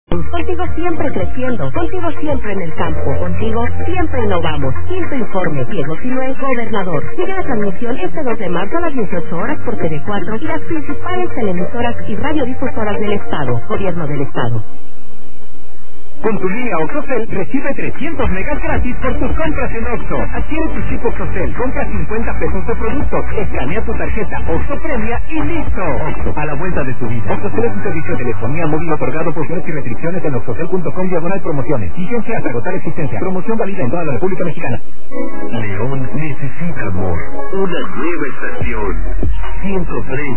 Contigo siempre creciendo, contigo siempre en el campo, contigo siempre innovamos. Quinto informe, Diego Sinué, gobernador. Sigue la transmisión este 2 de marzo a las 18 horas por TV4 y las principales televisoras y radiodifusoras del Estado. Gobierno del Estado. Con tu línea OXXOCEL recibe 300 megas gratis por tus compras en OXXO. Adquiere tu chip OXXOCEL, compra 50 pesos de producto, escanea tu tarjeta OXXO Premia y listo. OXXO, a la vuelta de tu vida. OXXOCEL es un servicio de telefonía móvil otorgado por y restricciones en oxxocel.com/promociones. Vigencia hasta agotar existencia. Promoción válida en toda la República Mexicana. León necesita amor. Una nueva estación. 103.